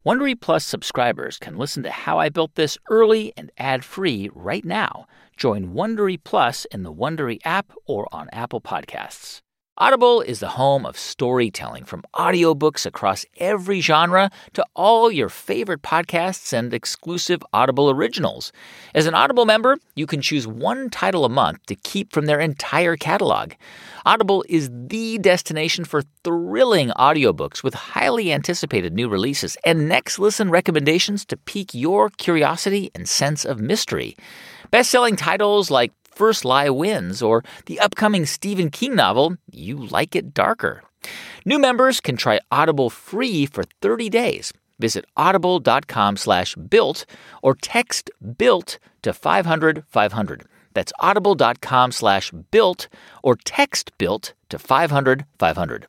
Wondery Plus subscribers can listen to How I Built This early and ad-free right now. Join Wondery Plus in the Wondery app or on Apple Podcasts. Audible is the home of storytelling, from audiobooks across every genre to all your favorite podcasts and exclusive Audible originals. As an Audible member, you can choose one title a month to keep from their entire catalog. Audible is the destination for thrilling audiobooks with highly anticipated new releases and next listen recommendations to pique your curiosity and sense of mystery. Best-selling titles like First Lie Wins or the upcoming Stephen King novel, You Like It Darker. New members can try Audible free for 30 days. Visit audible.com/built or text BUILT to 500-500. That's audible.com/built or text BUILT to 500-500.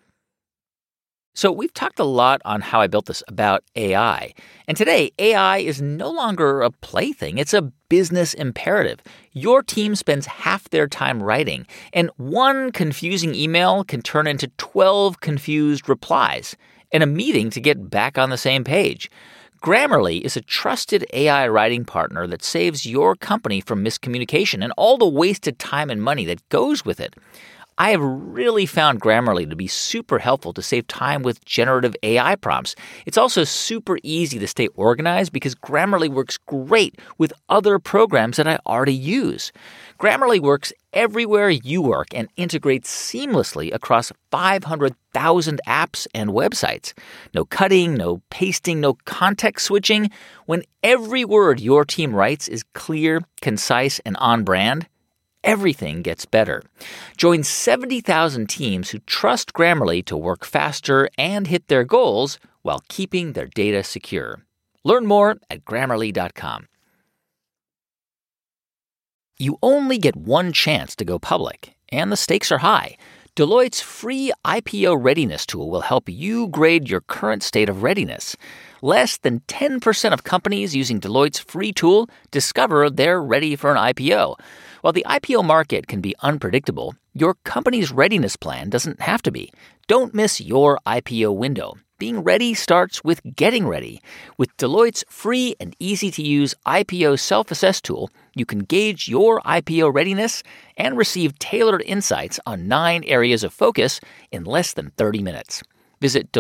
So we've talked a lot on How I Built This about AI. And today, AI is no longer a plaything. It's a business imperative. Your team spends half their time writing, and one confusing email can turn into 12 confused replies and a meeting to get back on the same page. Grammarly is a trusted AI writing partner that saves your company from miscommunication and all the wasted time and money that goes with it. I have really found Grammarly to be super helpful to save time with generative AI prompts. It's also super easy to stay organized because Grammarly works great with other programs that I already use. Grammarly works everywhere you work and integrates seamlessly across 500,000 apps and websites. No cutting, no pasting, no context switching. When every word your team writes is clear, concise, and on brand, everything gets better. Join 70,000 teams who trust Grammarly to work faster and hit their goals while keeping their data secure. Learn more at Grammarly.com. You only get one chance to go public, and the stakes are high. Deloitte's free IPO readiness tool will help you grade your current state of readiness. Less than 10% of companies using Deloitte's free tool discover they're ready for an IPO. While the IPO market can be unpredictable, your company's readiness plan doesn't have to be. Don't miss your IPO window. Being ready starts with getting ready. With Deloitte's free and easy-to-use IPO self-assess tool, you can gauge your IPO readiness and receive tailored insights on 9 areas of focus in less than 30 minutes. Visit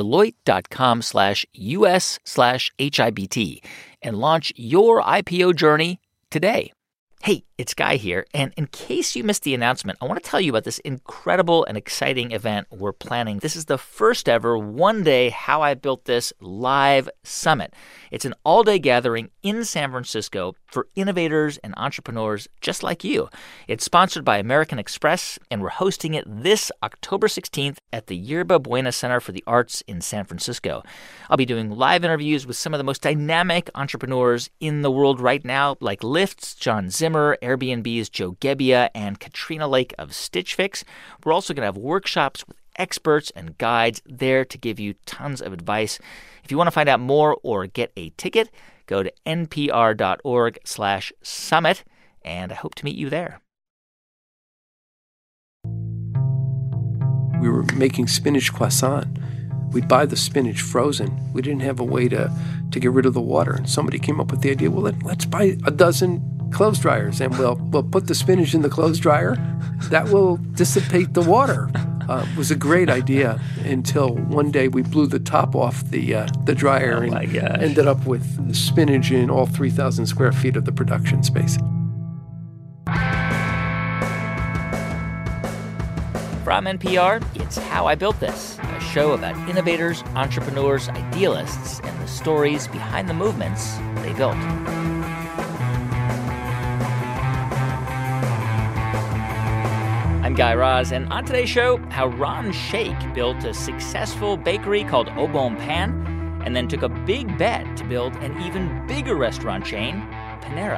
Deloitte.com/US/HIBT and launch your IPO journey today. Hey, it's Guy here, and in case you missed the announcement, I want to tell you about this incredible and exciting event we're planning. This is the first ever one-day How I Built This live summit. It's an all-day gathering in San Francisco for innovators and entrepreneurs just like you. It's sponsored by American Express, and we're hosting it this October 16th at the Yerba Buena Center for the Arts in San Francisco. I'll be doing live interviews with some of the most dynamic entrepreneurs in the world right now, like Lyft's John Zimmer, Airbnb's Joe Gebbia, and Katrina Lake of Stitch Fix. We're also going to have workshops with experts and guides there to give you tons of advice. If you want to find out more or get a ticket, go to npr.org/summit, and I hope to meet you there. We were making spinach croissant. We'd buy the spinach frozen. We didn't have a way to get rid of the water. And somebody came up with the idea, well, let's buy a dozen clothes dryers, and we'll put the spinach in the clothes dryer. That will dissipate the water. It was a great idea until one day we blew the top off the dryer and ended up with spinach in all 3,000 square feet of the production space. From NPR, it's How I Built This, a show about innovators, entrepreneurs, idealists, and the stories behind the movements they built. I'm Guy Raz, and on today's show, how Ron Shaich built a successful bakery called Au Bon Pain, and then took a big bet to build an even bigger restaurant chain, Panera.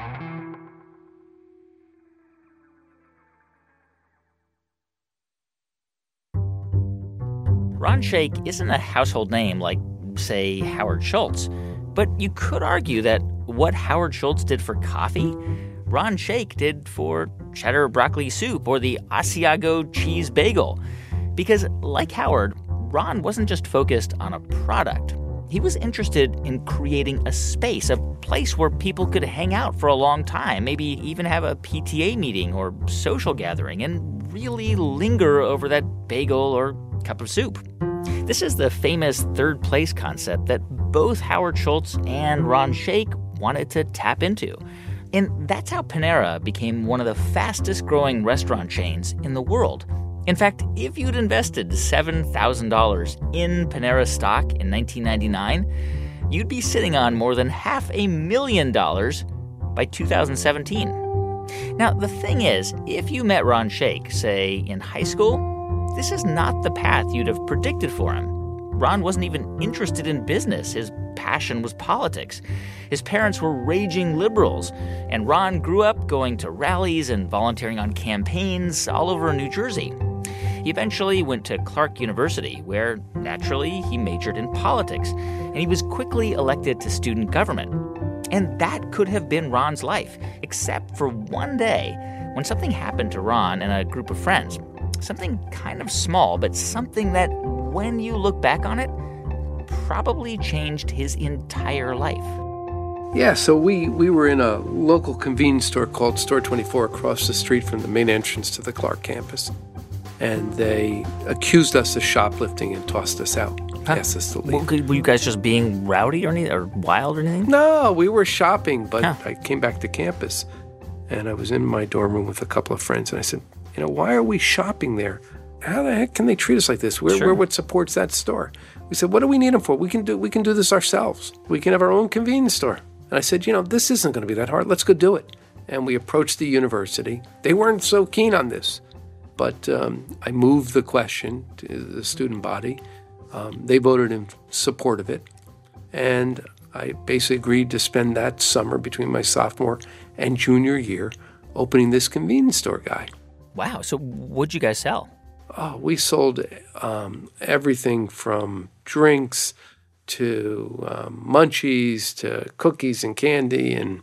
Ron Shaich isn't a household name like, say, Howard Schultz, but you could argue that what Howard Schultz did for coffee, Ron Shaich did for cheddar broccoli soup or the Asiago cheese bagel. Because like Howard, Ron wasn't just focused on a product. He was interested in creating a space, a place where people could hang out for a long time, maybe even have a PTA meeting or social gathering and really linger over that bagel or cup of soup. This is the famous third place concept that both Howard Schultz and Ron Shaich wanted to tap into. And that's how Panera became one of the fastest growing restaurant chains in the world. In fact, if you'd invested $7,000 in Panera stock in 1999, you'd be sitting on more than $500,000 by 2017. Now, the thing is, if you met Ron Shaich, say, in high school, this is not the path you'd have predicted for him. Ron wasn't even interested in business. His passion was politics. His parents were raging liberals, and Ron grew up going to rallies and volunteering on campaigns all over New Jersey. He eventually went to Clark University, where, naturally, he majored in politics, and he was quickly elected to student government. And that could have been Ron's life, except for one day when something happened to Ron and a group of friends. Something kind of small, but something that, when you look back on it, probably changed his entire life. Yeah, so we were in a local convenience store called Store 24 across the street from the main entrance to the Clark campus. And they accused us of shoplifting and tossed us out, asked us to leave. Were you guys just being rowdy or anything, or wild or anything? No, we were shopping, but I came back to campus, and I was in my dorm room with a couple of friends, and I said, why are we shopping there? How the heck can they treat us like this? We're what supports that store. We said, what do we need them for? We can do this ourselves. We can have our own convenience store. And I said, this isn't going to be that hard. Let's go do it. And we approached the university. They weren't so keen on this. But I moved the question to the student body. They voted in support of it. And I basically agreed to spend that summer between my sophomore and junior year opening this convenience store guy. Wow. So what'd you guys sell? Oh, we sold everything from drinks to munchies to cookies and candy. And,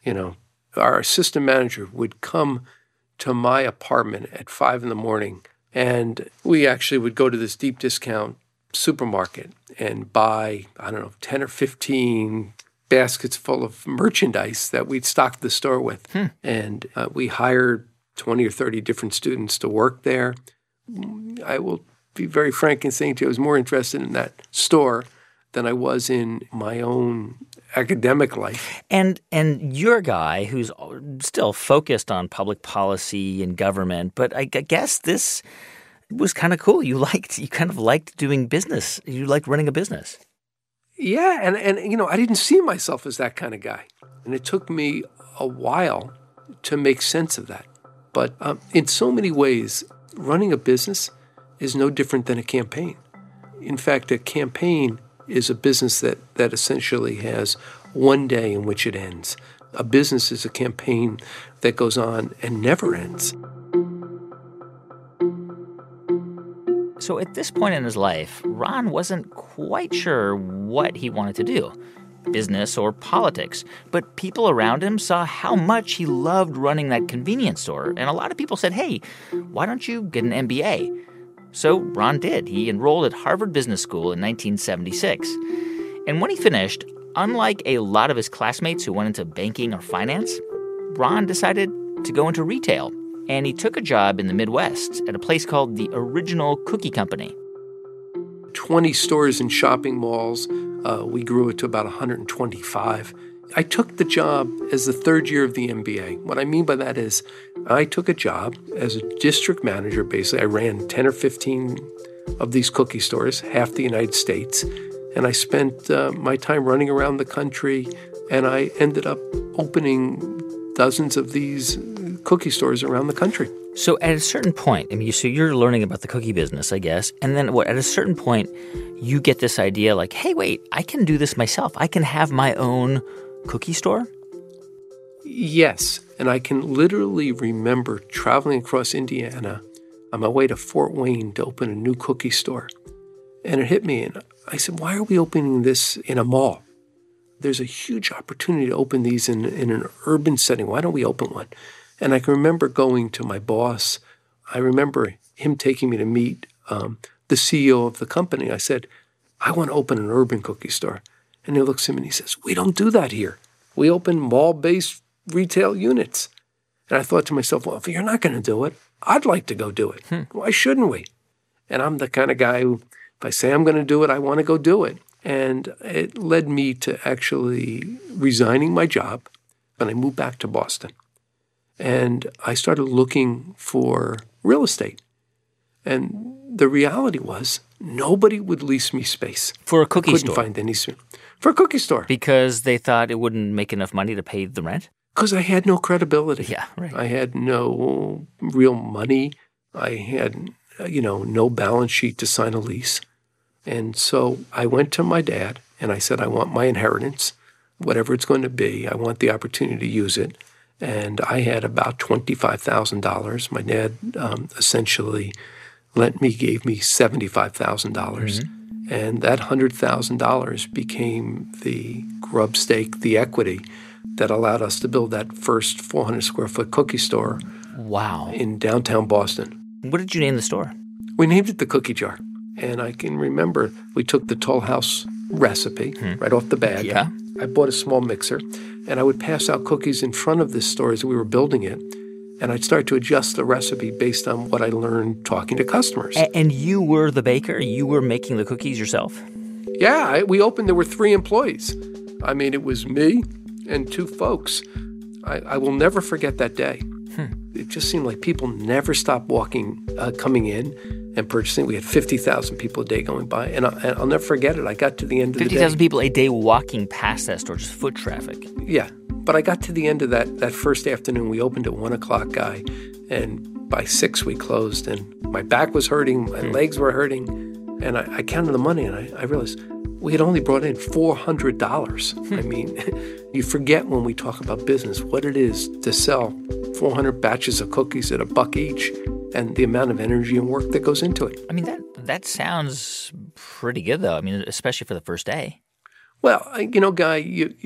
our assistant manager would come to my apartment at 5 a.m. And we actually would go to this deep discount supermarket and buy, 10 or 15 baskets full of merchandise that we'd stock the store with. And we hired 20 or 30 different students to work there. I will be very frank in saying to you, I was more interested in that store than I was in my own academic life. And you're a guy who's still focused on public policy and government, but I guess this was kind of cool. You kind of liked doing business. You liked running a business. Yeah, and I didn't see myself as that kind of guy. And it took me a while to make sense of that. But in so many ways, running a business is no different than a campaign. In fact, a campaign is a business that essentially has one day in which it ends. A business is a campaign that goes on and never ends. So at this point in his life, Ron wasn't quite sure what he wanted to do, business or politics. But people around him saw how much he loved running that convenience store. And a lot of people said, hey, why don't you get an MBA? So Ron did. He enrolled at Harvard Business School in 1976. And when he finished, unlike a lot of his classmates who went into banking or finance, Ron decided to go into retail. And he took a job in the Midwest at a place called the Original Cookie Company. 20 stores and shopping malls. We grew it to about 125. I took the job as the third year of the MBA. What I mean by that is I took a job as a district manager. Basically, I ran 10 or 15 of these cookie stores, half the United States. And I spent my time running around the country, and I ended up opening dozens of these cookie stores around the country. So at a certain point, so you're learning about the cookie business, I guess, and then at a certain point, you get this idea like, hey, wait, I can do this myself. I can have my own cookie store? Yes, and I can literally remember traveling across Indiana on my way to Fort Wayne to open a new cookie store. And it hit me, and I said, why are we opening this in a mall? There's a huge opportunity to open these in an urban setting. Why don't we open one? And I can remember going to my boss. I remember him taking me to meet the CEO of the company. I said, I want to open an urban cookie store. And he looks at me and he says, we don't do that here. We open mall-based retail units. And I thought to myself, well, if you're not going to do it, I'd like to go do it. Why shouldn't we? And I'm the kind of guy who, if I say I'm going to do it, I want to go do it. And it led me to actually resigning my job, and I moved back to Boston. And I started looking for real estate. And the reality was nobody would lease me space. For a cookie Couldn't store? find any space. For a cookie store. Because they thought it wouldn't make enough money to pay the rent? Because I had no credibility. Yeah, right. I had no real money. I had, no balance sheet to sign a lease. And so I went to my dad and I said, I want my inheritance, whatever it's going to be. I want the opportunity to use it. And I had about $25,000. My dad essentially gave me $75,000. And that $100,000 became the grub stake, the equity that allowed us to build that first 400 square foot cookie store. Wow. In downtown Boston. What did you name the store? We named it the Cookie Jar. And I can remember we took the Toll House recipe right off the bag. Yeah. I bought a small mixer, and I would pass out cookies in front of this store as we were building it. And I'd start to adjust the recipe based on what I learned talking to customers. And you were the baker? You were making the cookies yourself? Yeah, we opened, there were 3 employees. I mean, it was me and 2 folks. I will never forget that day. It just seemed like people never stopped coming in and purchasing. We had 50,000 people a day going by, and I'll never forget it. I got to the end of the day. 50,000 people a day walking past that store, just foot traffic. Yeah, but I got to the end of that first afternoon. We opened at 1 o'clock, Guy, and by 6 we closed, and my back was hurting, my legs were hurting, and I counted the money, and I realized we had only brought in $400. I mean, you forget when we talk about business what it is to sell 400 batches of cookies at $1 each and the amount of energy and work that goes into it. I mean, that sounds pretty good, though. I mean, especially for the first day. Well, Guy,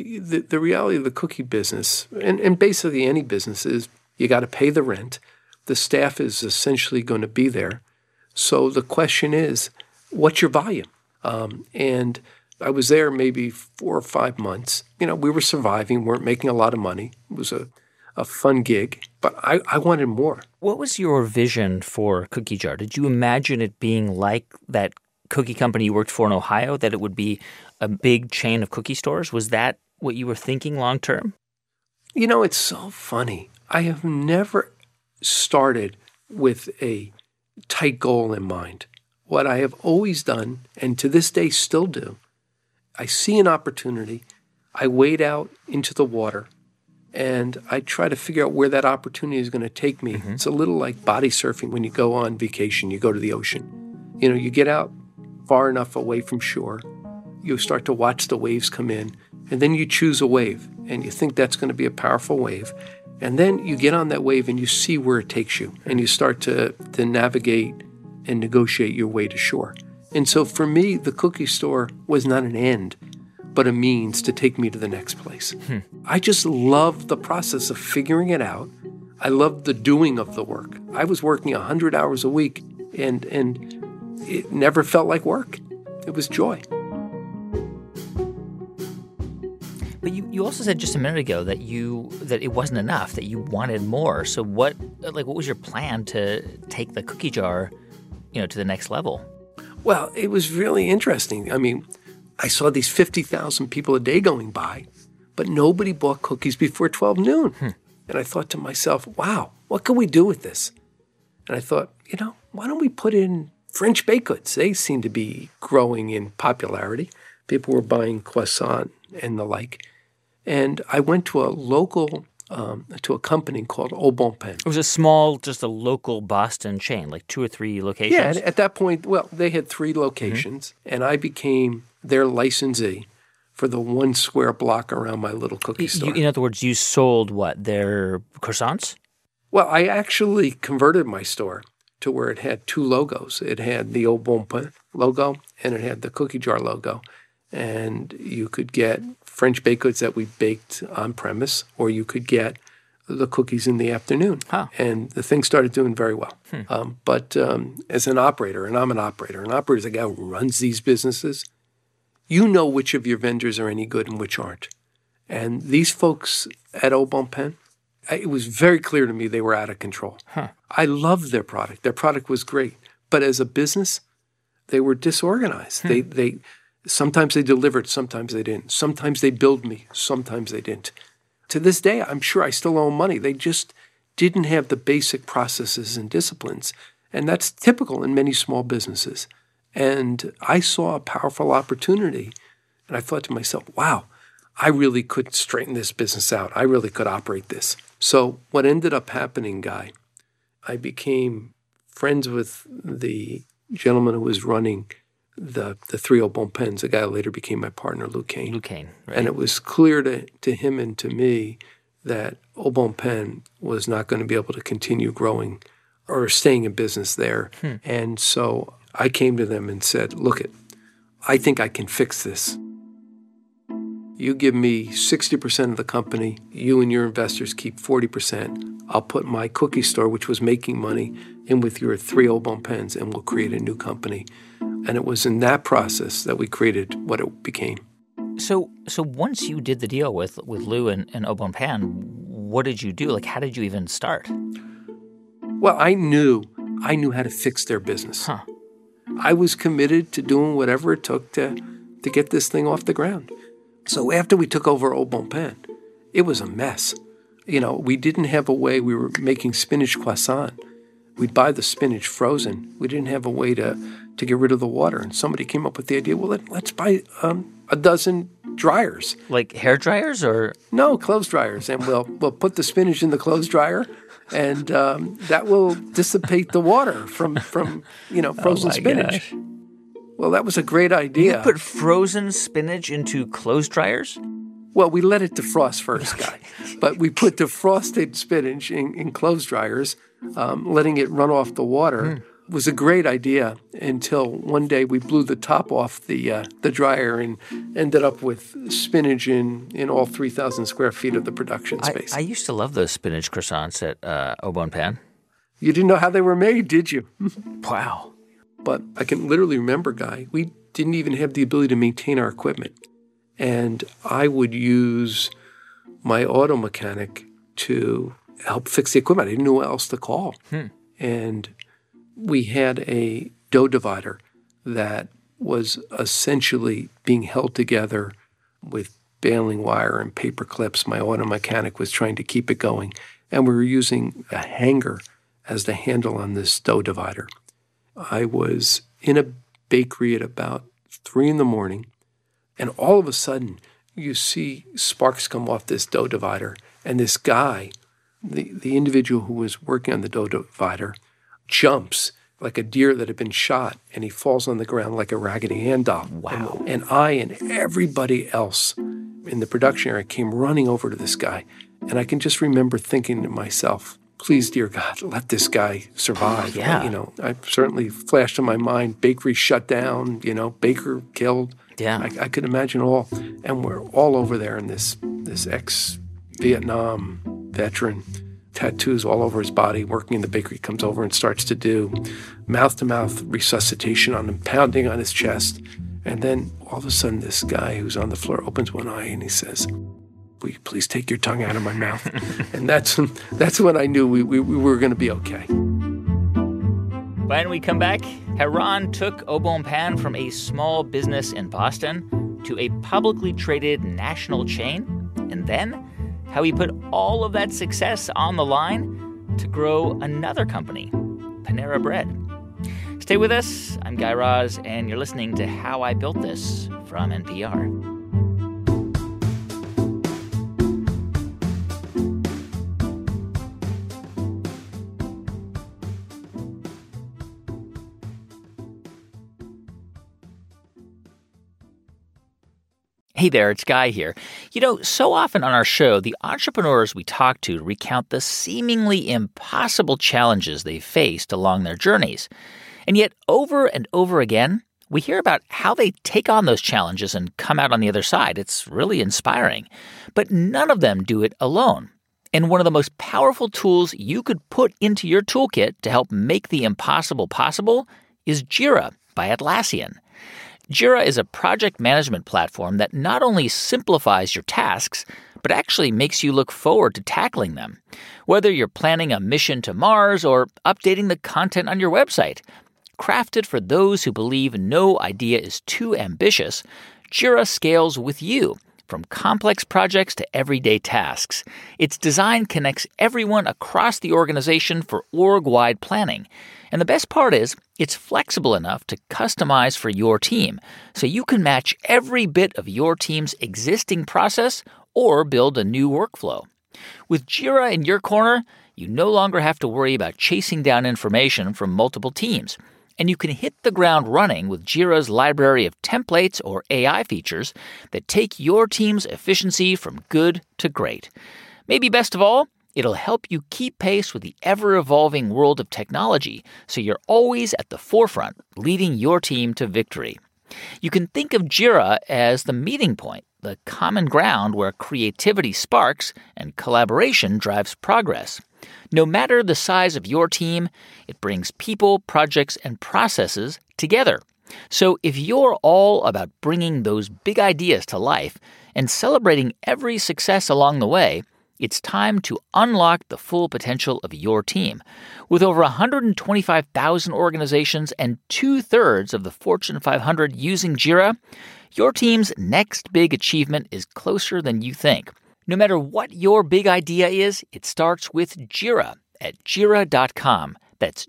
the reality of the cookie business, and basically any business, is you got to pay the rent. The staff is essentially going to be there. So the question is, what's your volume? And I was there maybe 4 or 5 months. We were surviving, weren't making a lot of money. It was a fun gig, but I wanted more. What was your vision for Cookie Jar? Did you imagine it being like that cookie company you worked for in Ohio, that it would be a big chain of cookie stores? Was that what you were thinking long term? It's so funny. I have never started with a tight goal in mind. What I have always done, and to this day still do, I see an opportunity, I wade out into the water, and I try to figure out where that opportunity is going to take me. It's a little like body surfing when you go on vacation, you go to the ocean. You get out far enough away from shore, you start to watch the waves come in, and then you choose a wave, and you think that's going to be a powerful wave. And then you get on that wave and you see where it takes you, and you start to navigate and negotiate your way to shore. And so for me, the cookie store was not an end, but a means to take me to the next place. I just loved the process of figuring it out. I loved the doing of the work. I was working 100 hours a week, and it never felt like work. It was joy. But you also said just a minute ago that it wasn't enough, that you wanted more. So what was your plan to take the Cookie Jar, to the next level? Well, it was really interesting. I mean, I saw these 50,000 people a day going by, but nobody bought cookies before 12 noon. And I thought to myself, wow, what can we do with this? And I thought, why don't we put in French baked goods? They seem to be growing in popularity. People were buying croissant and the like. And I went to a local to a company called Au Bon Pain. It was just a local Boston chain, like 2 or 3 locations? Yeah, and at that point, they had 3 locations, and I became their licensee for the 1 square block around my little cookie store. In other words, you sold what, their croissants? Well, I actually converted my store to where it had 2 logos. It had the Au Bon Pain logo, and it had the Cookie Jar logo. And you could get French baked goods that we baked on premise, or you could get the cookies in the afternoon. And the thing started doing very well. But as an operator, and I'm an operator is a guy who runs these businesses, you know which of your vendors are any good and which aren't. And these folks at Au Bon Pain, it was very clear to me they were out of control. I loved their product. Their product was great. But as a business, they were disorganized. They sometimes they delivered, sometimes they didn't. Sometimes they billed me, sometimes they didn't. To this day, I'm sure I still owe money. They just didn't have the basic processes and disciplines. And that's typical in many small businesses. And I saw a powerful opportunity. And I thought to myself, wow, I really could straighten this business out. I really could operate this. So what ended up happening, Guy, I became friends with the gentleman who was running the three Au Bon Pains. The guy who later became my partner, Lou Kane. Lou Kane, right. And it was clear to him and to me that Au Bon Pain was not going to be able to continue growing or staying in business there. And so I came to them and said, look, I think I can fix this. You give me 60% of the company. You and your investors keep 40%. I'll put my cookie store, which was making money, in with your three Au Bon Pains, and we'll create a new company. And it was in that process that we created what it became. So once you did the deal with Lou and Au Bon Pain, what did you do? Like, how did you even start? Well, I knew how to fix their business. I was committed to doing whatever it took to get this thing off the ground. So after we took over Au Bon Pain, it was a mess. You know, we didn't have a way. We were making spinach croissant. We'd buy the spinach frozen. We didn't have a way to get rid of the water. And somebody came up with the idea, well, let's buy a dozen dryers. Like hair dryers or? No, clothes dryers. And we'll put the spinach in the clothes dryer, and that will dissipate the water from frozen spinach. Gosh. Well, that was a great idea. You put frozen spinach into clothes dryers? Well, we let it defrost first, Guy. But we put defrosted spinach in clothes dryers, letting it run off the water. Was a great idea until one day we blew the top off the dryer and ended up with spinach in all 3,000 square feet of the production space. I used to love those spinach croissants at Au Bon Pain. You didn't know how they were made, did you? Wow. But I can literally remember, Guy, we didn't even have the ability to maintain our equipment. And I would use my auto mechanic to help fix the equipment. I didn't know who else to call. And we had a dough divider that was essentially being held together with baling wire and paper clips. My auto mechanic was trying to keep it going. And we were using a hanger as the handle on this dough divider. I was in a bakery at about 3 a.m, and all of a sudden you see sparks come off this dough divider, and this guy, the individual who was working on the dough divider, jumps like a deer that had been shot, and he falls on the ground like a Raggedy Ann doll. Wow. And I and everybody else in the production area came running over to this guy, and I can just remember thinking to myself, please, dear God, let this guy survive. Yeah. I certainly flashed in my mind, bakery shut down, baker killed. Yeah. I could imagine all. And we're all over there, and this ex-Vietnam veteran, tattoos all over his body, working in the bakery, comes over and starts to do mouth-to-mouth resuscitation on him, pounding on his chest. And then all of a sudden, this guy who's on the floor opens one eye and he says, will you please take your tongue out of my mouth? And that's when I knew we were going to be okay. When we come back, how Ron took Au Bon Pain from a small business in Boston to a publicly traded national chain, and then how he put all of that success on the line to grow another company, Panera Bread. Stay with us. I'm Guy Raz, and you're listening to How I Built This from NPR. Hey there, it's Guy here. So often on our show, the entrepreneurs we talk to recount the seemingly impossible challenges they faced along their journeys. And yet, over and over again, we hear about how they take on those challenges and come out on the other side. It's really inspiring. But none of them do it alone. And one of the most powerful tools you could put into your toolkit to help make the impossible possible is Jira by Atlassian. Jira is a project management platform that not only simplifies your tasks, but actually makes you look forward to tackling them. Whether you're planning a mission to Mars or updating the content on your website. Crafted for those who believe no idea is too ambitious, Jira scales with you, from complex projects to everyday tasks. Its design connects everyone across the organization for org-wide planning. And the best part is, it's flexible enough to customize for your team, so you can match every bit of your team's existing process or build a new workflow. With Jira in your corner, you no longer have to worry about chasing down information from multiple teams. And you can hit the ground running with Jira's library of templates or AI features that take your team's efficiency from good to great. Maybe best of all, it'll help you keep pace with the ever-evolving world of technology, so you're always at the forefront, leading your team to victory. You can think of Jira as the meeting point, the common ground where creativity sparks and collaboration drives progress. No matter the size of your team, it brings people, projects, and processes together. So if you're all about bringing those big ideas to life and celebrating every success along the way, it's time to unlock the full potential of your team. With over 125,000 organizations and 2/3 of the Fortune 500 using Jira, your team's next big achievement is closer than you think. No matter what your big idea is, it starts with Jira at Jira.com. That's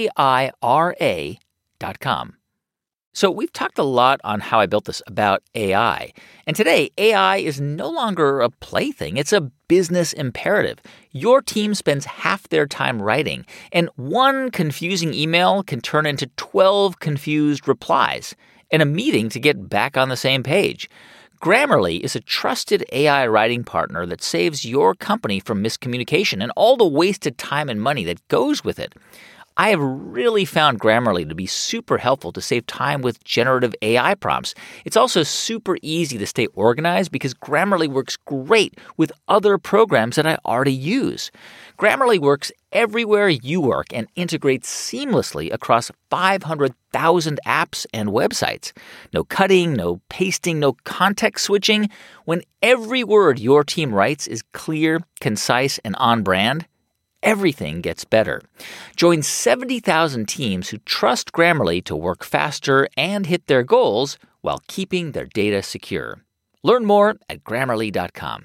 Jira.com. So we've talked a lot on How I Built This about AI. And today, AI is no longer a plaything. It's a business imperative. Your team spends half their time writing, and one confusing email can turn into 12 confused replies, and a meeting to get back on the same page. Grammarly is a trusted AI writing partner that saves your company from miscommunication and all the wasted time and money that goes with it. I have really found Grammarly to be super helpful to save time with generative AI prompts. It's also super easy to stay organized because Grammarly works great with other programs that I already use. Grammarly works everywhere you work and integrates seamlessly across 500,000 apps and websites. No cutting, no pasting, no context switching. When every word your team writes is clear, concise, and on brand, everything gets better. Join 70,000 teams who trust Grammarly to work faster and hit their goals while keeping their data secure. Learn more at Grammarly.com.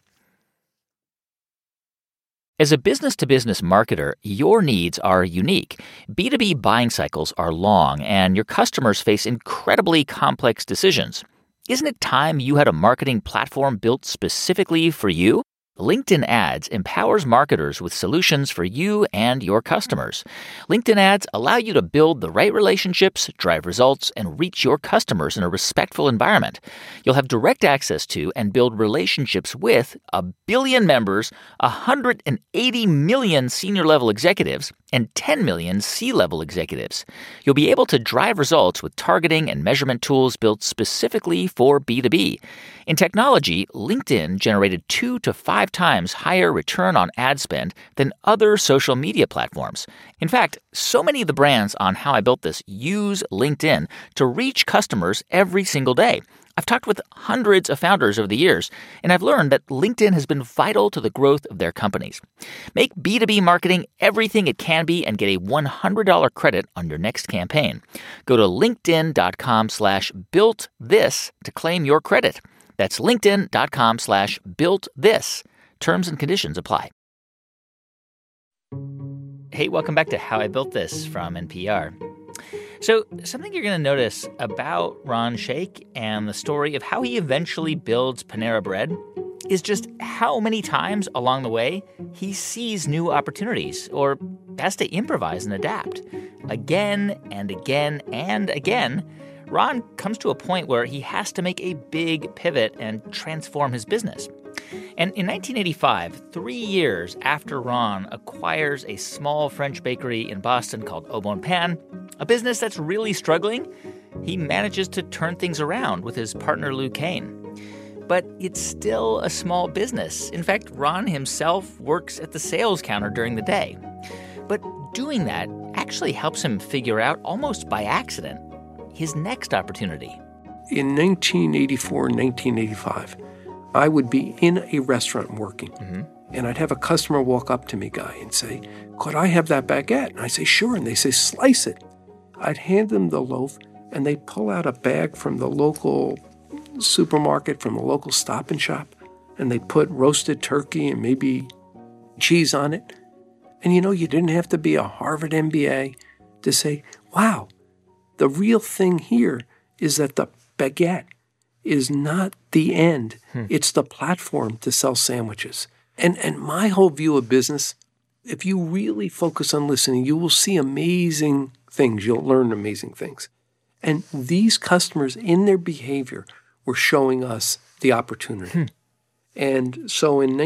As a business-to-business marketer, your needs are unique. B2B buying cycles are long, and your customers face incredibly complex decisions. Isn't it time you had a marketing platform built specifically for you? LinkedIn Ads empowers marketers with solutions for you and your customers. LinkedIn Ads allow you to build the right relationships, drive results, and reach your customers in a respectful environment. You'll have direct access to and build relationships with 1 billion members, 180 million senior-level executives, and 10 million C-level executives. You'll be able to drive results with targeting and measurement tools built specifically for B2B. In technology, LinkedIn generated 2 to 5 times higher return on ad spend than other social media platforms. In fact, so many of the brands on How I Built This use LinkedIn to reach customers every single day. I've talked with hundreds of founders over the years, and I've learned that LinkedIn has been vital to the growth of their companies. Make B2B marketing everything it can be and get a $100 credit on your next campaign. Go to linkedin.com/builtthis to claim your credit. That's linkedin.com/builtthis. Terms and conditions apply. Hey, welcome back to How I Built This from NPR. So, something you're going to notice about Ron Shaich and the story of how he eventually builds Panera Bread is just how many times along the way he sees new opportunities or has to improvise and adapt. Again and again and again, Ron comes to a point where he has to make a big pivot and transform his business. And in 1985, 3 years after Ron acquires a small French bakery in Boston called Au Bon Pain, a business that's really struggling, he manages to turn things around with his partner Lou Kane. But it's still a small business. In fact, Ron himself works at the sales counter during the day. But doing that actually helps him figure out, almost by accident, his next opportunity. in 1984 and 1985, I would be in a restaurant working, and I'd have a customer walk up to me, Guy, and say, could I have that baguette? And I say, sure. And they say, slice it. I'd hand them the loaf, and they pull out a bag from the local supermarket, from the local Stop and Shop, and they put roasted turkey and maybe cheese on it. And you didn't have to be a Harvard MBA to say, wow, the real thing here is that the baguette is not the end. It's the platform to sell sandwiches. And my whole view of business, if you really focus on listening, you will see amazing things. You'll learn amazing things. And these customers in their behavior were showing us the opportunity. And so in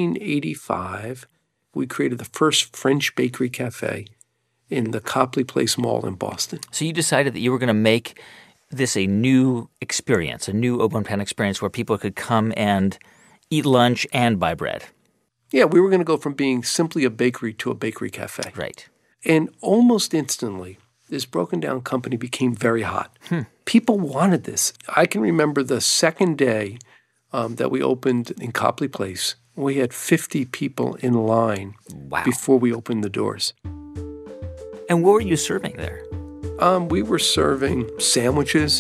1985, we created the first French bakery cafe in the Copley Place Mall in Boston. So you decided that you were going to make this a new experience, a new Au Bon Pain experience where people could come and eat lunch and buy bread. Yeah, we were going to go from being simply a bakery to a bakery cafe. Right. And almost instantly, this broken down company became very hot. People wanted this. I can remember the second day that we opened in Copley Place. We had 50 people in line before we opened the doors. And what were you serving there? We were serving sandwiches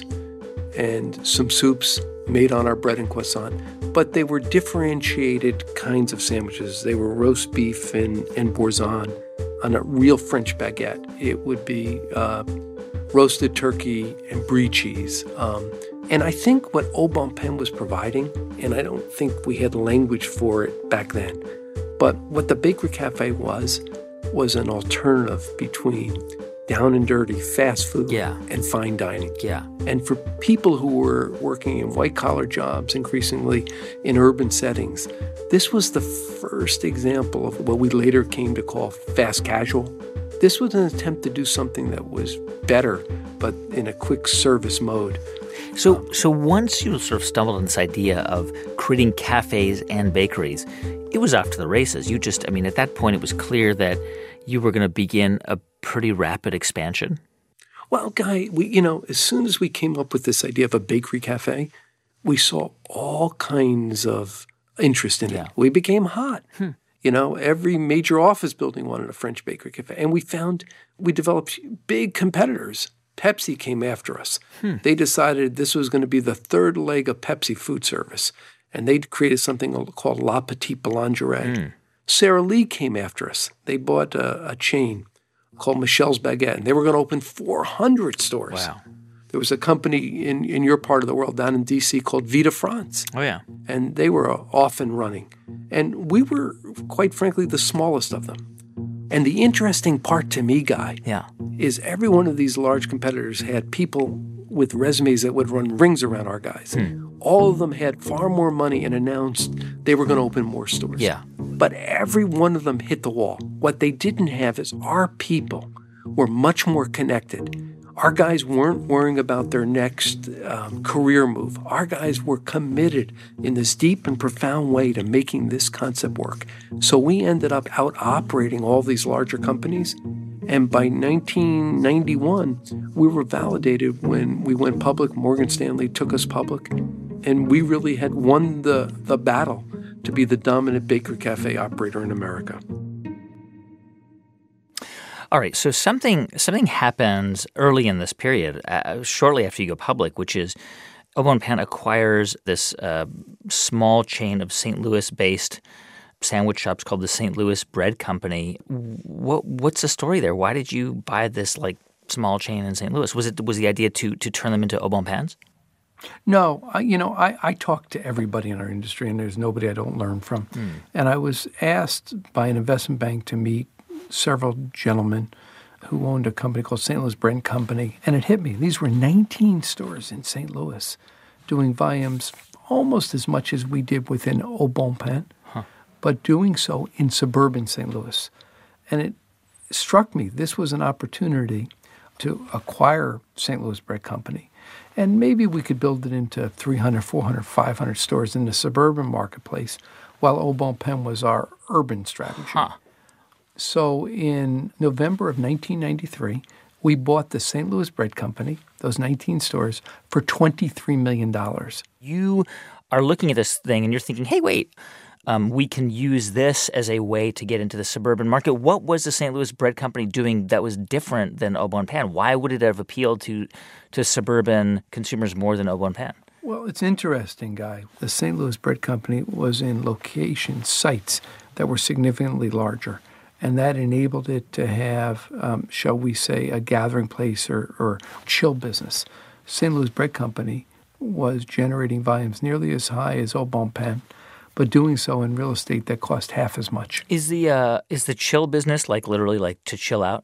and some soups made on our bread and croissant, but they were differentiated kinds of sandwiches. They were roast beef and boursin on a real French baguette. It would be roasted turkey and brie cheese. And I think what Au Bon Pain was providing, and I don't think we had language for it back then, but what the Bakery Cafe was an alternative between down and dirty fast food and fine dining. And for people who were working in white-collar jobs, increasingly in urban settings, this was the first example of what we later came to call fast casual. This was an attempt to do something that was better, but in a quick service mode. So once you sort of stumbled on this idea of creating cafes and bakeries, it was off to the races. At that point, it was clear that you were going to begin a pretty rapid expansion. Well, Guy, as soon as we came up with this idea of a bakery cafe, we saw all kinds of interest in it. We became hot. Every major office building wanted a French bakery cafe. And we developed big competitors. Pepsi came after us. They decided this was going to be the third leg of Pepsi food service. And they created something called La Petite Boulangerie. Sara Lee came after us. They bought a chain called Michel's Baguette, and they were going to open 400 stores. Wow. There was a company in your part of the world down in D.C. called Vita France. Oh, yeah. And they were off and running. And we were, quite frankly, the smallest of them. And the interesting part to me, Guy, is every one of these large competitors had people with resumes that would run rings around our guys. All of them had far more money and announced they were going to open more stores. But every one of them hit the wall. What they didn't have is our people were much more connected. Our guys weren't worrying about their next career move. Our guys were committed in this deep and profound way to making this concept work. So we ended up out-operating all these larger companies. And by 1991, we were validated when we went public. Morgan Stanley took us public. And we really had won the battle to be the dominant bakery cafe operator in America. All right, so something happens early in this period, shortly after you go public, which is Au Bon Pain acquires this small chain of St. Louis-based sandwich shops called the St. Louis Bread Company. What's the story there? Why did you buy this small chain in St. Louis? Was the idea to turn them into Au Bon Pains? No, I talk to everybody in our industry, and there's nobody I don't learn from. And I was asked by an investment bank to meet several gentlemen who owned a company called St. Louis Bread Company, and it hit me. These were 19 stores in St. Louis doing volumes almost as much as we did within Au Bon Pain, but doing so in suburban St. Louis. And it struck me this was an opportunity to acquire St. Louis Bread Company. And maybe we could build it into 300, 400, 500 stores in the suburban marketplace, while Au Bon Pain was our urban strategy. So in November of 1993, We bought the St. Louis Bread Company, those 19 stores, for $23 million. You are looking at this thing and you're thinking, hey, wait, we can use this as a way to get into the suburban market. What was the St. Louis Bread Company doing that was different than Au Bon Pain? Why would it have appealed to suburban consumers more than Au Bon Pain? Well, it's interesting, Guy. The St. Louis Bread Company was in sites that were significantly larger. And that enabled it to have, shall we say, a gathering place or chill business. St. Louis Bread Company was generating volumes nearly as high as Au Bon Pain, but doing so in real estate that cost half as much. Is the chill business like literally like to chill out?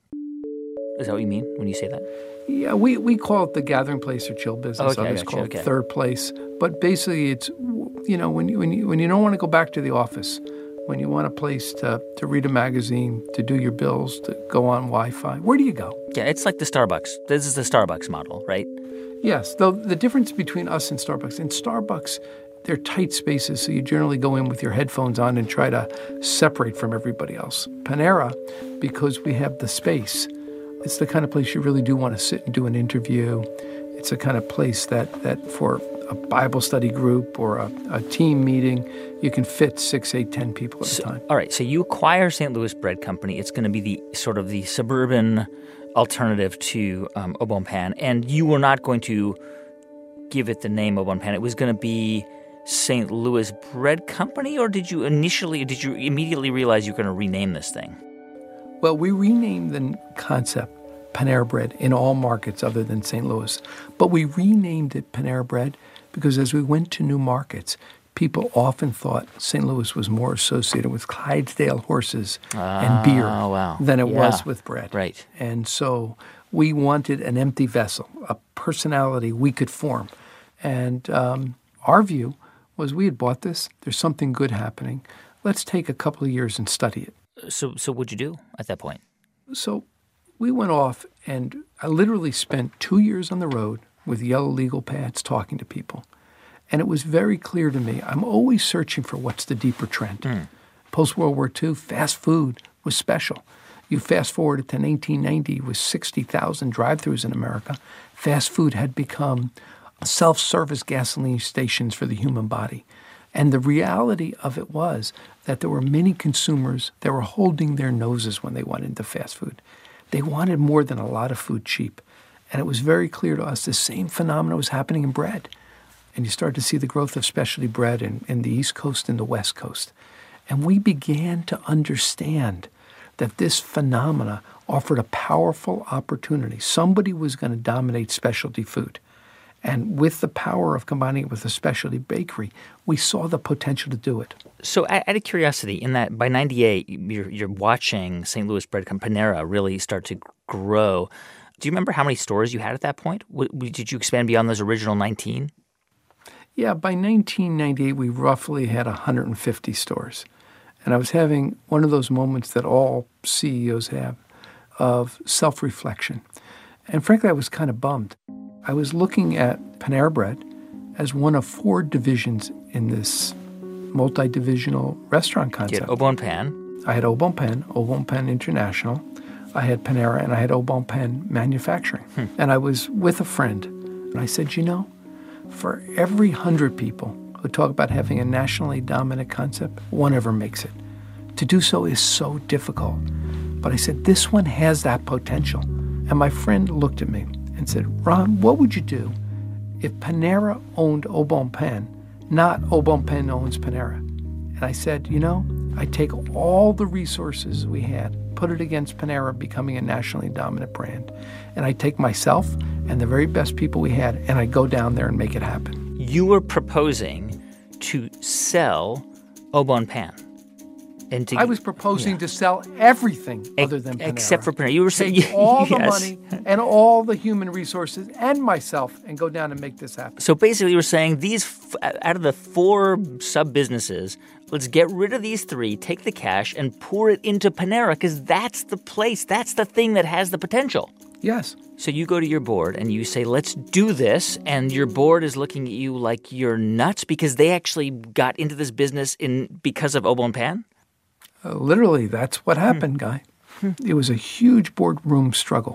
Is that what you mean when you say that? Yeah, we call it the gathering place or chill business. Okay, Others call it third place. But basically, it's when you don't want to go back to the office, when you want a place to read a magazine, to do your bills, to go on Wi-Fi, where do you go? Yeah, it's like the Starbucks. This is the Starbucks model, right? Yes, though the difference between us and Starbucks, they're tight spaces, so you generally go in with your headphones on and try to separate from everybody else. Panera, because we have the space, it's the kind of place you really do want to sit and do an interview. It's the kind of place that for a Bible study group or a team meeting, you can fit 6, 8, 10 people at a time. All right, so you acquire St. Louis Bread Company. It's going to be the sort of the suburban alternative to Au Bon Pain, and you were not going to give it the name Au Bon Pain. It was going to be St. Louis Bread Company, or did you immediately realize you were going to rename this thing? Well, we renamed the concept Panera Bread in all markets other than St. Louis. But we renamed it Panera Bread because as we went to new markets, people often thought St. Louis was more associated with Clydesdale horses and beer than it was with bread. Right. And so we wanted an empty vessel, a personality we could form. And our view was we had bought this. There's something good happening. Let's take a couple of years and study it. So what'd you do at that point? So we went off, and I literally spent 2 years on the road with yellow legal pads talking to people. And it was very clear to me, I'm always searching for what's the deeper trend. Post-World War II, fast food was special. You fast forward to 1990 with 60,000 drive-thrus in America. Fast food had become self-service gasoline stations for the human body. And the reality of it was that there were many consumers that were holding their noses when they went into fast food. They wanted more than a lot of food cheap. And it was very clear to us the same phenomenon was happening in bread. And you start to see the growth of specialty bread in the East Coast and the West Coast. And we began to understand that this phenomena offered a powerful opportunity. Somebody was going to dominate specialty food. And with the power of combining it with a specialty bakery, we saw the potential to do it. So out of curiosity, in that by 98, you're watching St. Louis Bread Company, Panera, really start to grow. Do you remember how many stores you had at that point? Did you expand beyond those original 19? Yeah, by 1998, we roughly had 150 stores. And I was having one of those moments that all CEOs have of self-reflection. And frankly, I was kind of bummed. I was looking at Panera Bread as one of 4 divisions in this multi-divisional restaurant concept. You had Au Bon Pain. I had Au Bon Pain International. I had Panera, and I had Au Bon Pain Manufacturing. And I was with a friend, and I said, for every 100 people who talk about having a nationally dominant concept, one ever makes it. To do so is so difficult. But I said, this one has that potential. And my friend looked at me and said, Ron, what would you do if Panera owned Au Bon Pain, not Au Bon Pain owns Panera? And I said, I take all the resources we had, put it against Panera becoming a nationally dominant brand, and I take myself and the very best people we had, and I go down there and make it happen. You were proposing to sell Au Bon Pain. I was proposing to sell everything other than Panera. Except for Panera. You were saying take all the money and all the human resources and myself and go down and make this happen. So basically you were saying out of the 4 sub-businesses, let's get rid of these 3, take the cash, and pour it into Panera because that's the place, that's the thing that has the potential. Yes. So you go to your board and you say, let's do this, and your board is looking at you like you're nuts because they actually got into this business because of Au Bon Pain? Literally, that's what happened, Guy. It was a huge boardroom struggle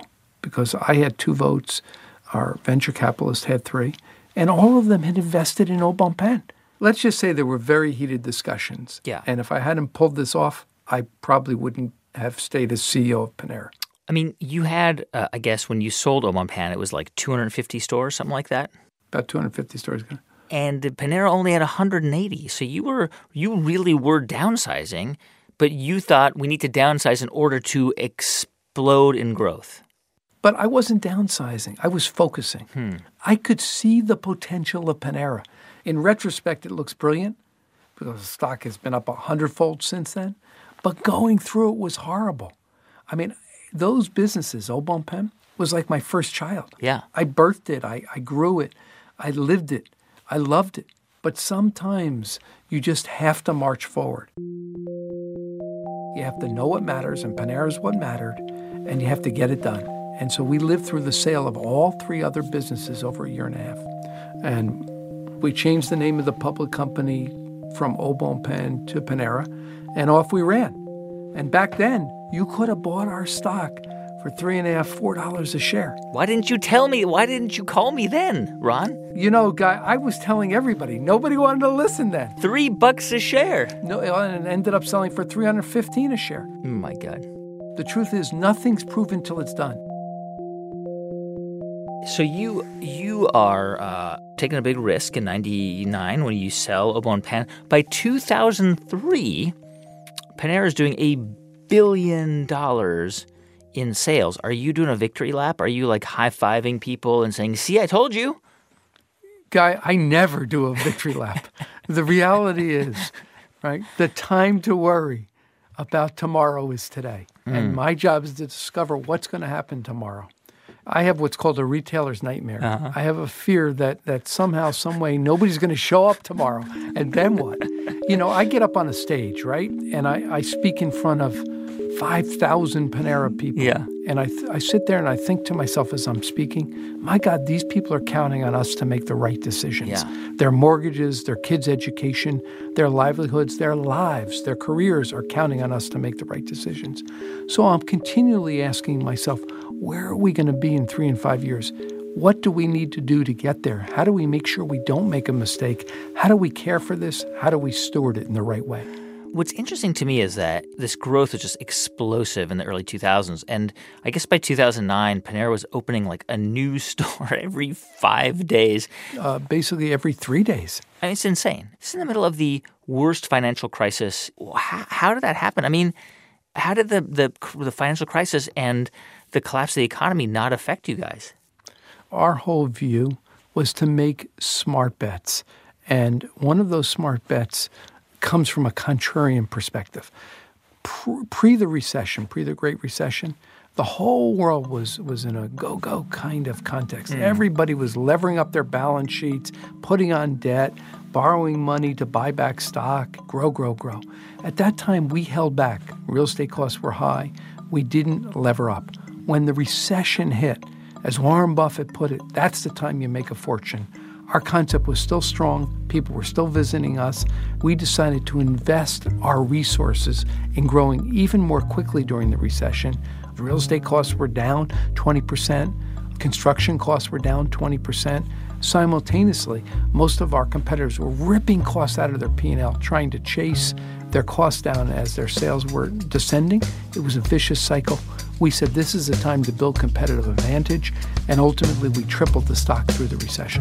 because I had 2 votes, our venture capitalist had 3, and all of them had invested in Au Bon Pain. Let's just say there were very heated discussions. Yeah. And if I hadn't pulled this off, I probably wouldn't have stayed as CEO of Panera. I mean, you had, I guess, when you sold Au Bon Pain, it was like 250 stores, something like that? About 250 stores. And Panera only had 180. So you really were downsizing, but you thought we need to downsize in order to explode in growth. But I wasn't downsizing. I was focusing. I could see the potential of Panera. In retrospect, it looks brilliant because the stock has been up 100-fold since then. But going through it was horrible. I mean, those businesses, Au Bon Pain, was like my first child. Yeah. I birthed it. I grew it. I lived it. I loved it. But sometimes you just have to march forward. You have to know what matters, and Panera is what mattered, and you have to get it done. And so we lived through the sale of all 3 other businesses over a year and a half. And we changed the name of the public company from Au Bon Pain to Panera, and off we ran. And back then, you could have bought our stock for $3.50, $4 a share. Why didn't you tell me? Why didn't you call me then, Ron? You know, Guy, I was telling everybody. Nobody wanted to listen then. $3 a share. No, and it ended up selling for $315 a share. Oh, my God. The truth is, nothing's proven till it's done. So you are taking a big risk in 99 when you sell Au Bon Pain. By 2003, Panera is doing $1 billion in sales. Are you doing a victory lap? Are you like high-fiving people and saying, see, I told you? Guy, I never do a victory lap. The reality is, right, the time to worry about tomorrow is today. And my job is to discover what's going to happen tomorrow. I have what's called a retailer's nightmare. I have a fear that somehow, some way, nobody's going to show up tomorrow. And then what? You know, I get up on a stage, right? And I speak in front of 5,000 Panera people. Yeah. And I sit there and I think to myself as I'm speaking, my God, these people are counting on us to make the right decisions. Yeah. Their mortgages, their kids' education, their livelihoods, their lives, their careers are counting on us to make the right decisions. So I'm continually asking myself, where are we going to be in 3 and 5 years? What do we need to do to get there? How do we make sure we don't make a mistake? How do we care for this? How do we steward it in the right way? What's interesting to me is that this growth was just explosive in the early 2000s. And I guess by 2009, Panera was opening like a new store every 5 days. Basically every 3 days. I mean, it's insane. It's in the middle of the worst financial crisis. How did that happen? I mean, how did the financial crisis and the collapse of the economy not affect you guys? Our whole view was to make smart bets. And one of those smart bets comes from a contrarian perspective. Pre the Great Recession, the whole world was in a go-go kind of context. Everybody was levering up their balance sheets, putting on debt, borrowing money to buy back stock, grow. At that time, we held back. Real estate costs were high. We didn't lever up. When the recession hit, as Warren Buffett put it, that's the time you make a fortune. Our concept was still strong. People were still visiting us. We decided to invest our resources in growing even more quickly during the recession. The real estate costs were down 20%. Construction costs were down 20%. Simultaneously, most of our competitors were ripping costs out of their P&L, trying to chase their costs down as their sales were descending. It was a vicious cycle. We said this is a time to build competitive advantage, and ultimately we tripled the stock through the recession.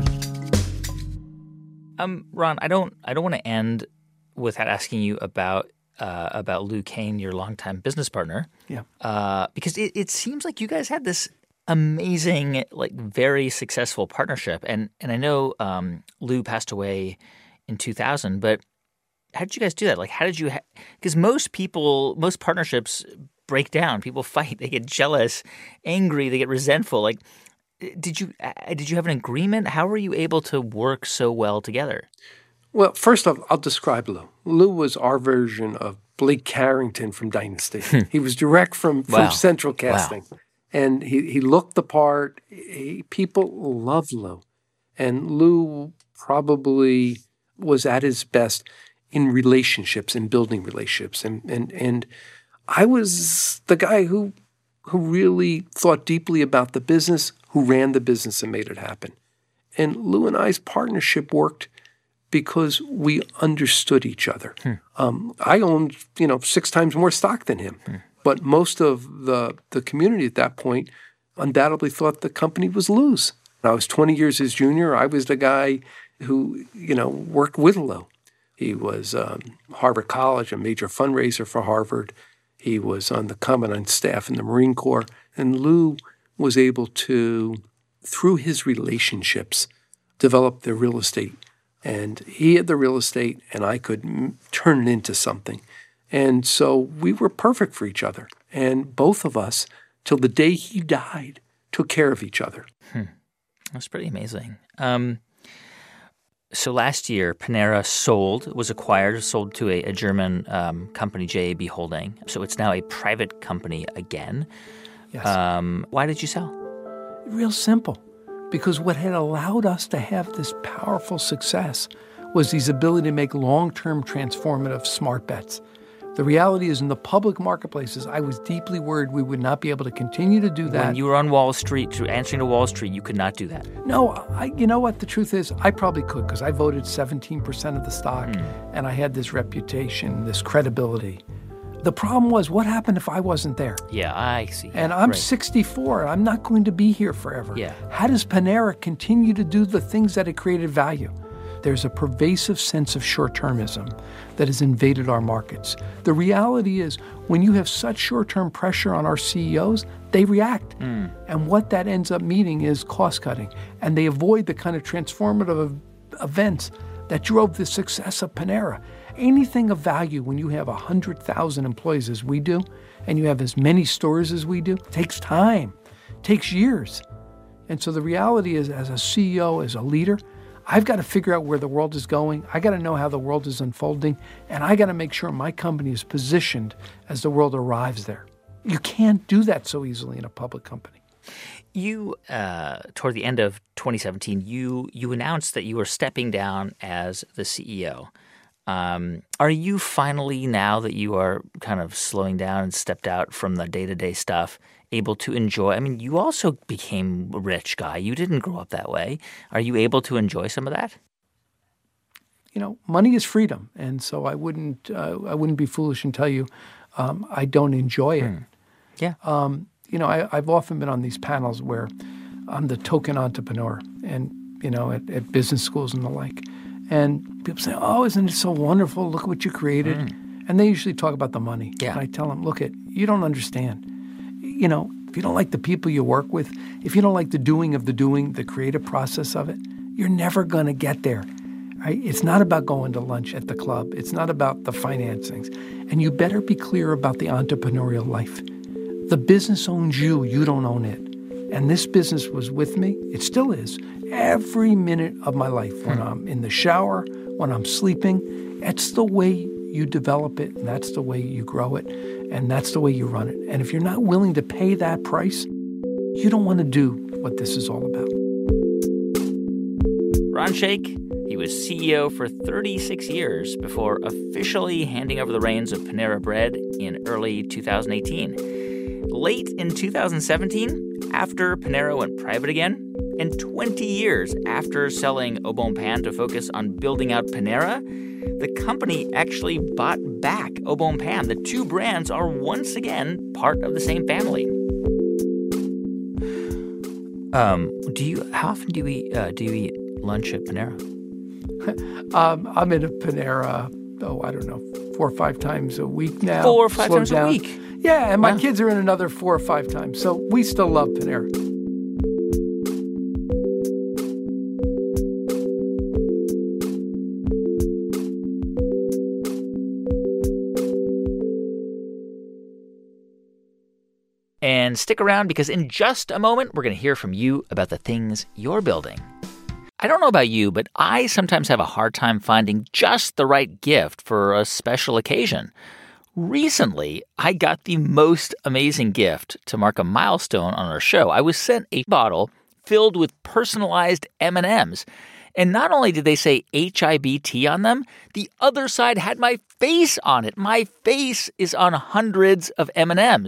Ron, I don't want to end without asking you about Lou Kane, your longtime business partner. Yeah. Because it seems like you guys had this amazing, like very successful partnership, and I know Lou passed away in 2000, but how did you guys do that? Like, how did you? Because most partnerships break down. People fight. They get jealous, angry. They get resentful. Like, did you have an agreement? How were you able to work so well together? Well, first off, I'll describe Lou. Lou was our version of Blake Carrington from Dynasty. He was direct from Central Casting. Wow. And he looked the part. People loved Lou. And Lou probably was at his best in relationships and building relationships. And I was the guy who who really thought deeply about the business, who ran the business and made it happen. And Lou and I's partnership worked because we understood each other. I owned, 6 times more stock than him. But most of the community at that point undoubtedly thought the company was Lou's. I was 20 years his junior. I was the guy who, worked with Lou. He was Harvard College, a major fundraiser for Harvard. He was on the commandant staff in the Marine Corps. And Lou was able to, through his relationships, develop the real estate. And he had the real estate, and I could turn it into something. And so we were perfect for each other. And both of us, till the day he died, took care of each other. That's pretty amazing. So last year, Panera was acquired to a German company, JAB Holding. So it's now a private company again. Yes. Why did you sell? Real simple. Because what had allowed us to have this powerful success was his ability to make long-term transformative smart bets. The reality is in the public marketplaces, I was deeply worried we would not be able to continue to do that. When you were on Wall Street, answering to Wall Street, you could not do that. No, you know what? The truth is, I probably could because I voted 17% of the stock and I had this reputation, this credibility. The problem was, what happened if I wasn't there? Yeah, I see. And I'm 64. I'm not going to be here forever. Yeah. How does Panera continue to do the things that it created value? There's a pervasive sense of short-termism that has invaded our markets. The reality is, when you have such short-term pressure on our CEOs, they react. And what that ends up meaning is cost-cutting. And they avoid the kind of transformative events that drove the success of Panera. Anything of value when you have 100,000 employees as we do, and you have as many stores as we do, takes time, takes years. And so the reality is, as a CEO, as a leader, I've got to figure out where the world is going. I got to know how the world is unfolding, and I got to make sure my company is positioned as the world arrives there. You can't do that so easily in a public company. You, toward the end of 2017, you announced that you were stepping down as the CEO. Are you finally, now that you are kind of slowing down and stepped out from the day-to-day stuff, able to enjoy? I mean, you also became a rich guy. You didn't grow up that way. Are you able to enjoy some of that? Money is freedom, and so I wouldn't be foolish and tell you I don't enjoy it. Yeah. I've often been on these panels where I'm the token entrepreneur, and at business schools and the like. And people say, "Oh, isn't it so wonderful? Look what you created." And they usually talk about the money. Yeah. And I tell them, look, you don't understand. If you don't like the people you work with, if you don't like the doing of the doing, the creative process of it, you're never going to get there. Right? It's not about going to lunch at the club. It's not about the financings. And you better be clear about the entrepreneurial life. The business owns you. You don't own it. And this business was with me. It still is. Every minute of my life, when I'm in the shower, when I'm sleeping, it's the way you develop it, and that's the way you grow it, and that's the way you run it. And if you're not willing to pay that price, you don't want to do what this is all about. Ron Shaich, he was CEO for 36 years before officially handing over the reins of Panera Bread in early 2018. Late in 2017, after Panera went private again, and 20 years after selling Au Bon Pain to focus on building out Panera, the company actually bought back Au Bon Pain. The two brands are once again part of the same family. How often do you eat lunch at Panera? I'm at a Panera, 4 or 5 times a week now. 4 or 5 times a week? Yeah, and my kids are in another 4 or 5 times. So we still love Panera. And stick around because in just a moment, we're going to hear from you about the things you're building. I don't know about you, but I sometimes have a hard time finding just the right gift for a special occasion. Recently, I got the most amazing gift to mark a milestone on our show. I was sent a bottle filled with personalized M&Ms. And not only did they say HIBT on them, the other side had my face on it. My face is on hundreds of M&Ms.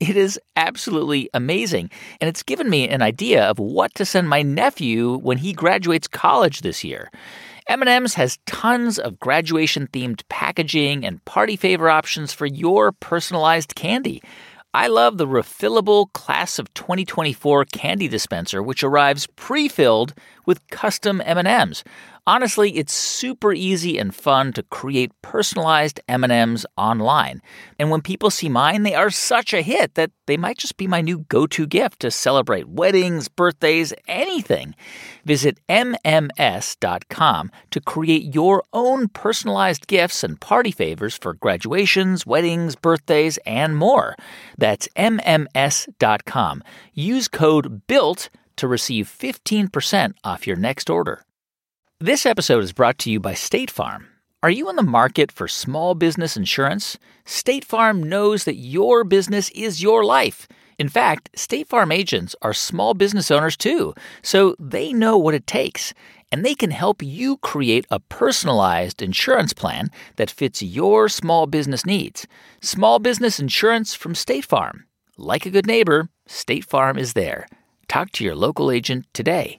It is absolutely amazing, and it's given me an idea of what to send my nephew when he graduates college this year. M&M's has tons of graduation-themed packaging and party favor options for your personalized candy. I love the refillable Class of 2024 candy dispenser, which arrives pre-filled with custom M&Ms. Honestly, it's super easy and fun to create personalized M&Ms online. And when people see mine, they are such a hit that they might just be my new go-to gift to celebrate weddings, birthdays, anything. Visit MMS.com to create your own personalized gifts and party favors for graduations, weddings, birthdays, and more. That's MMS.com. Use code BUILT to receive 15% off your next order. This episode is brought to you by State Farm. Are you in the market for small business insurance? State Farm knows that your business is your life. In fact, State Farm agents are small business owners too, so they know what it takes. And they can help you create a personalized insurance plan that fits your small business needs. Small business insurance from State Farm. Like a good neighbor, State Farm is there. Talk to your local agent today.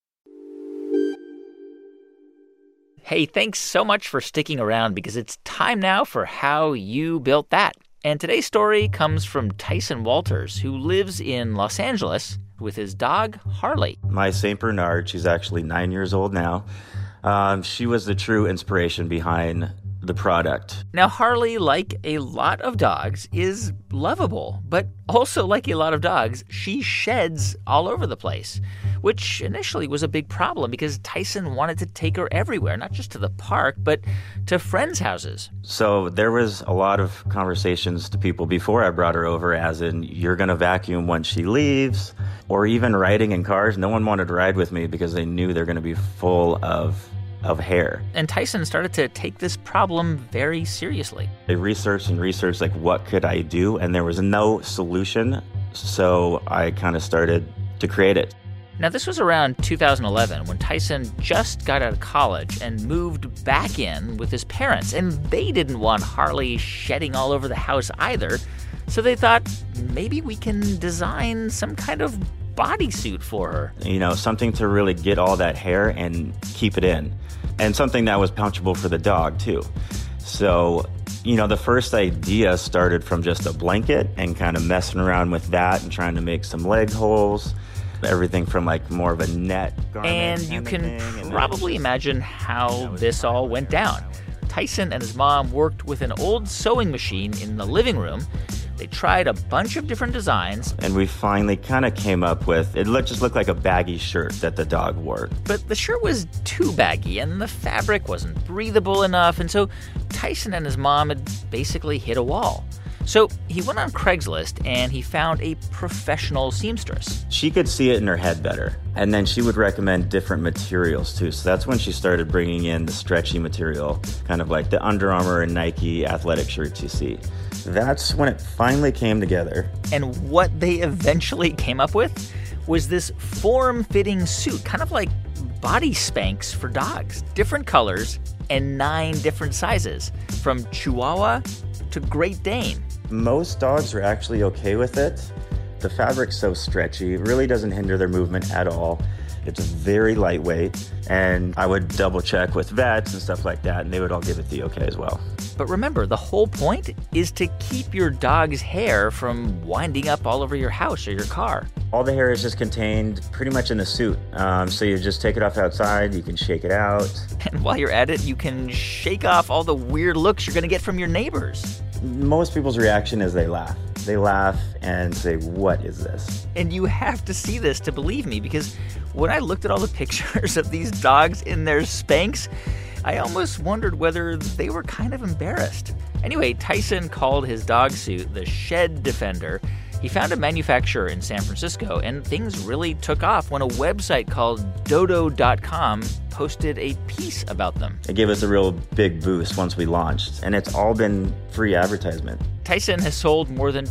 Hey, thanks so much for sticking around because it's time now for How You Built That. And today's story comes from Tyson Walters, who lives in Los Angeles with his dog, Harley. My St. Bernard, she's actually 9 years old now. She was the true inspiration behind the product. Now, Harley, like a lot of dogs, is lovable, but also like a lot of dogs, she sheds all over the place, which initially was a big problem because Tyson wanted to take her everywhere, not just to the park, but to friends' houses. So there was a lot of conversations to people before I brought her over, as in, you're going to vacuum when she leaves, or even riding in cars. No one wanted to ride with me because they knew they're going to be full of hair. And Tyson started to take this problem very seriously. I researched, like, what could I do? And there was no solution. So I kind of started to create it. Now, this was around 2011 when Tyson just got out of college and moved back in with his parents. And they didn't want Harley shedding all over the house either. So they thought, maybe we can design some kind of bodysuit for her. You know, something to really get all that hair and keep it in. And something that was pouchable for the dog, too. So, you know, the first idea started from just a blanket and kind of messing around with that and trying to make some leg holes. Everything from, like, more of a net garment. And you can probably imagine how this all went down. Tyson and his mom worked with an old sewing machine in the living room. They tried a bunch of different designs. And we finally kind of came up with, it just looked like a baggy shirt that the dog wore. But the shirt was too baggy, and the fabric wasn't breathable enough, and so Tyson and his mom had basically hit a wall. So he went on Craigslist, and he found a professional seamstress. She could see it in her head better, and then she would recommend different materials, too. So that's when she started bringing in the stretchy material, kind of like the Under Armour and Nike athletic shirts you see. That's when it finally came together. And what they eventually came up with was this form-fitting suit, kind of like body Spanx for dogs. Different colors and 9 different sizes, from Chihuahua to Great Dane. Most dogs are actually okay with it. The fabric's so stretchy, it really doesn't hinder their movement at all. It's very lightweight, and I would double check with vets and stuff like that, and they would all give it the okay as well. But remember, the whole point is to keep your dog's hair from winding up all over your house or your car. All the hair is just contained pretty much in the suit. So you just take it off outside, you can shake it out. And while you're at it, you can shake off all the weird looks you're going to get from your neighbors. Most people's reaction is they laugh. They laugh and say, what is this? And you have to see this to believe me, because when I looked at all the pictures of these dogs in their Spanx, I almost wondered whether they were kind of embarrassed. Anyway, Tyson called his dog suit the Shed Defender. He found a manufacturer in San Francisco, and things really took off when a website called Dodo.com posted a piece about them. It gave us a real big boost once we launched, and it's all been free advertisement. Tyson has sold more than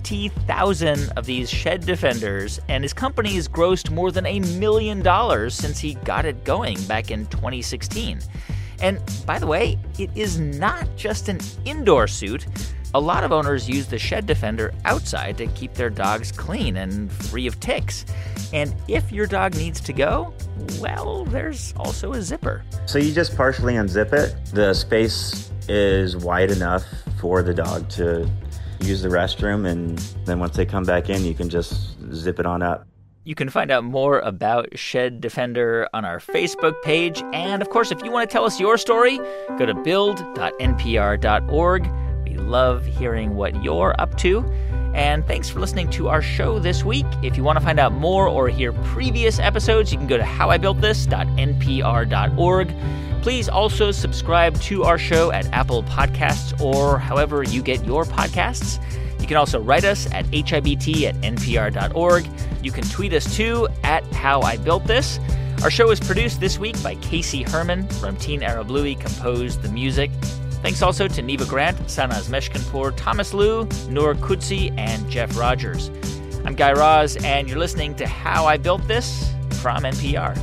20,000 of these Shed Defenders, and his company has grossed more than $1 million since he got it going back in 2016. And by the way, it is not just an indoor suit. A lot of owners use the Shed Defender outside to keep their dogs clean and free of ticks. And if your dog needs to go, well, there's also a zipper. So you just partially unzip it. The space is wide enough for the dog to use the restroom, and then once they come back in, you can just zip it on up. You can find out more about Shed Defender on our Facebook page. And, of course, if you want to tell us your story, go to build.npr.org. We love hearing what you're up to. And thanks for listening to our show this week. If you want to find out more or hear previous episodes, you can go to howibuiltthis.npr.org. Please also subscribe to our show at Apple Podcasts or however you get your podcasts. You can also write us at hibt@npr.org. You can tweet us, too, at HowIBuiltThis. Our show is produced this week by Casey Herman. Ramtin Arablouei composed the music. Thanks also to Neva Grant, Sanaz Meshkinpour, Thomas Liu, Noor Kudsi, and Jeff Rogers. I'm Guy Raz, and you're listening to How I Built This from NPR.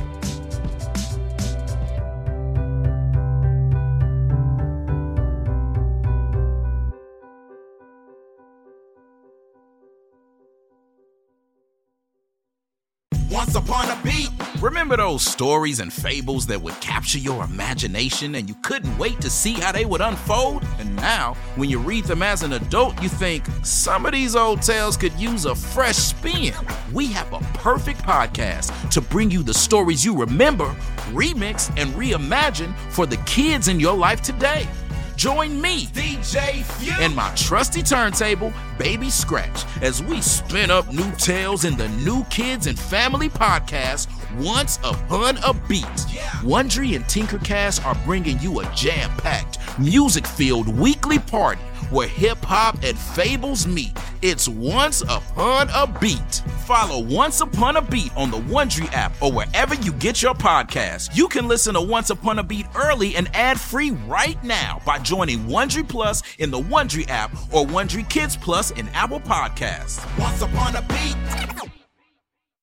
Once upon a beat. Remember those stories and fables that would capture your imagination and you couldn't wait to see how they would unfold? And now, when you read them as an adult, you think, some of these old tales could use a fresh spin. We have a perfect podcast to bring you the stories you remember, remix, and reimagine for the kids in your life today. Join me, DJ Few, and my trusty turntable, Baby Scratch, as we spin up new tales in the New Kids and Family podcast, Once Upon a Beat. Wondery and Tinkercast are bringing you a jam-packed, music-filled weekly party where hip-hop and fables meet. It's Once Upon a Beat. Follow Once Upon a Beat on the Wondery app or wherever you get your podcasts. You can listen to Once Upon a Beat early and ad-free right now by joining Wondery Plus in the Wondery app or Wondery Kids Plus in Apple Podcasts. Once Upon a Beat.